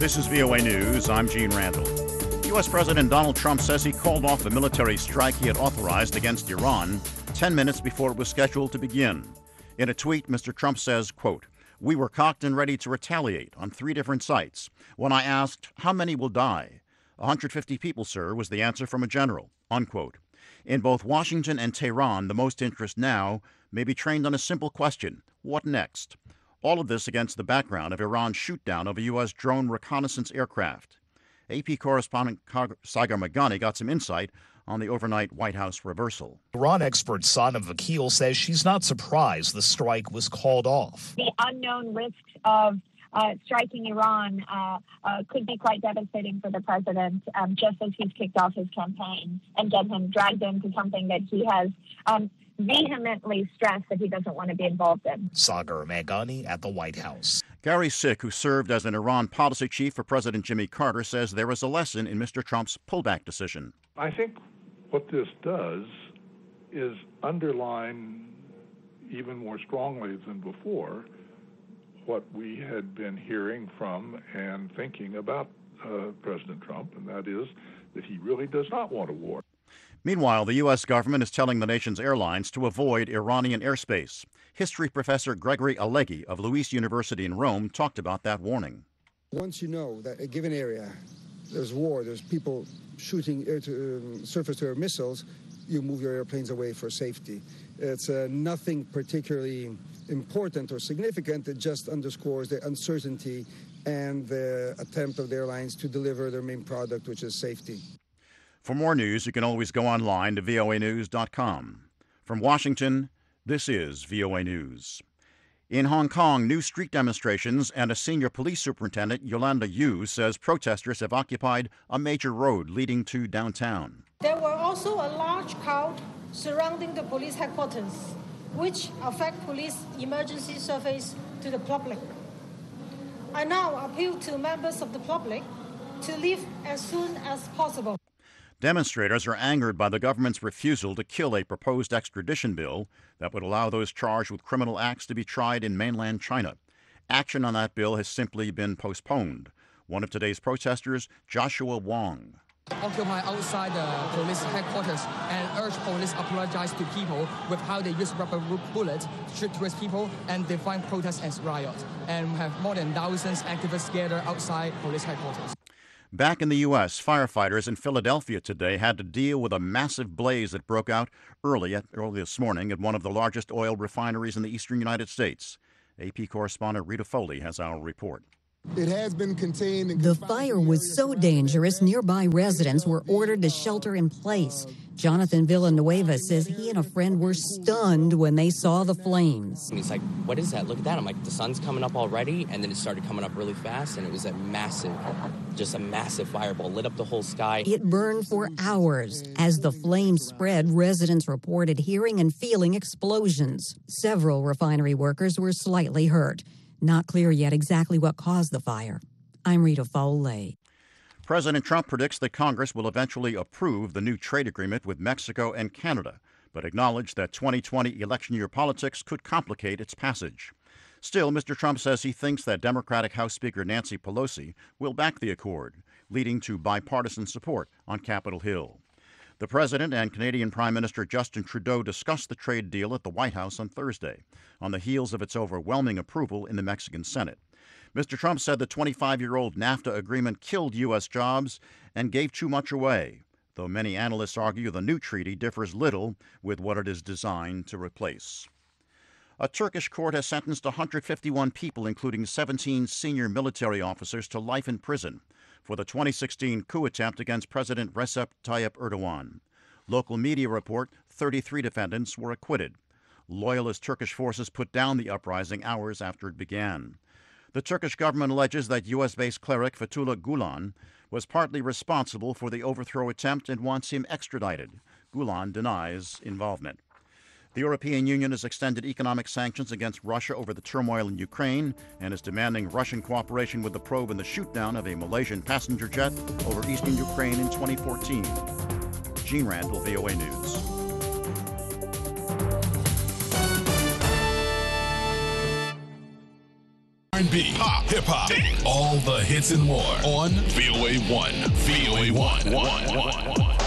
This is VOA News. I'm Gene Randall. U.S. President Donald Trump says he called off the military strike he had authorized against Iran 10 minutes before it was scheduled to begin. In a tweet, Mr. Trump says, quote, "We were cocked and ready to retaliate on 3 different sites. When I asked, how many will die? 150 people, sir, was the answer from a general," unquote. In both Washington and Tehran, the most interest now may be trained on a simple question: what next? All of this against the background of Iran's shoot-down of a U.S. drone reconnaissance aircraft. AP correspondent Sagar Meghani got some insight on the overnight White House reversal. Iran expert Sana Vakil says she's not surprised the strike was called off. The unknown risks of striking Iran could be quite devastating for the president, just as he's kicked off his campaign and get him dragged into something that he has vehemently stressed that he doesn't want to be involved in. Sagar Meghani at the White House. Gary Sick, who served as an Iran policy chief for President Jimmy Carter, says there is a lesson in Mr. Trump's pullback decision. I think what this does is underline even more strongly than before what we had been hearing from and thinking about President Trump, and that is that he really does not want a war. Meanwhile, the U.S. government is telling the nation's airlines to avoid Iranian airspace. History professor Gregory Alleghi of Luis University in Rome talked about that warning. Once you know that a given area, there's war, there's people shooting surface-to-air missiles, you move your airplanes away for safety. It's nothing particularly important or significant. It just underscores the uncertainty and the attempt of the airlines to deliver their main product, which is safety. For more news, you can always go online to voanews.com. From Washington, this is VOA News. In Hong Kong, new street demonstrations and a senior police superintendent, Yolanda Yu, says protesters have occupied a major road leading to downtown. There were also a large crowd surrounding the police headquarters, which affect police emergency service to the public. I now appeal to members of the public to leave as soon as possible. Demonstrators are angered by the government's refusal to kill a proposed extradition bill that would allow those charged with criminal acts to be tried in mainland China. Action on that bill has simply been postponed. One of today's protesters, Joshua Wong. Occupy outside the police headquarters and urge police apologize to people with how they use rubber bullets to shoot towards people and define protests as riot. And we have more than thousands activists gathered outside police headquarters. Back in the U.S., firefighters in Philadelphia today had to deal with a massive blaze that broke out early this morning at one of the largest oil refineries in the eastern United States. AP correspondent Rita Foley has our report. It has been contained. The fire was so dangerous, nearby residents were ordered to shelter in place. Jonathan Villanueva says he and a friend were stunned when they saw the flames. He's like, what is that? Look at that. I'm like, the sun's coming up already. And then it started coming up really fast. And it was a massive fireball, lit up the whole sky. It burned for hours. As the flames spread, residents reported hearing and feeling explosions. Several refinery workers were slightly hurt. Not clear yet exactly what caused the fire. I'm Rita Foley. President Trump predicts that Congress will eventually approve the new trade agreement with Mexico and Canada, but acknowledged that 2020 election year politics could complicate its passage. Still, Mr. Trump says he thinks that Democratic House Speaker Nancy Pelosi will back the accord, leading to bipartisan support on Capitol Hill. The president and Canadian Prime Minister Justin Trudeau discussed the trade deal at the White House on Thursday, on the heels of its overwhelming approval in the Mexican Senate. Mr. Trump said the 25-year-old NAFTA agreement killed U.S. jobs and gave too much away, though many analysts argue the new treaty differs little with what it is designed to replace. A Turkish court has sentenced 151 people, including 17 senior military officers, to life in prison for the 2016 coup attempt against President Recep Tayyip Erdogan. Local media report 33 defendants were acquitted. Loyalist Turkish forces put down the uprising hours after it began. The Turkish government alleges that U.S.-based cleric Fethullah Gulen was partly responsible for the overthrow attempt and wants him extradited. Gulen denies involvement. The European Union has extended economic sanctions against Russia over the turmoil in Ukraine and is demanding Russian cooperation with the probe in the shoot-down of a Malaysian passenger jet over eastern Ukraine in 2014. Gene Randall, VOA News. R&B, pop, hip hop, all the hits and more on VOA1. VOA1.